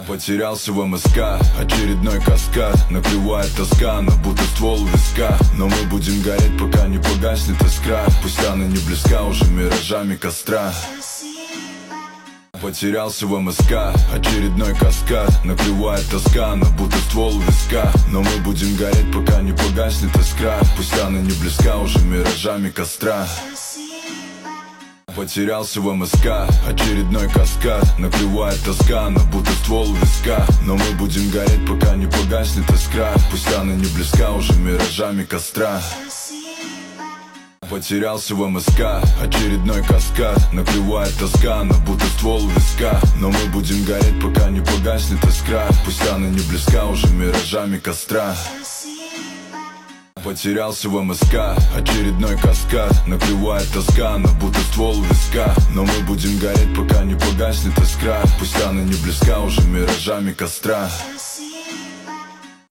Потерялся в МСК, очередной каскад. Накрывает тоска, но будто ствол у виска. Но мы будем гореть, пока не погаснет искра. Пусть она не близка уже миражами костра. Потерялся в МСК, очередной каскад. Накрывает тоска, но будто ствол у виска. Но мы будем гореть, пока не погаснет искра. Пусть она не близка уже миражами костра. Потерялся в МСК, очередной каскад. Накрывает тоска, но будто ствол у виска. Но мы будем гореть, пока не погаснет искра. Пусть она не близка уже миражами костра. Потерялся в МСК, очередной каскад. Накрывает тоска, но будто ствол у виска. Но мы будем гореть, пока не погаснет искра. Пусть она не близка уже миражами костра. Потерялся в МСК, очередной каскад. Накрывает тоска, но будто ствол у виска. Но мы будем гореть, пока не погаснет искра. Пусть она не близка уже миражами костра.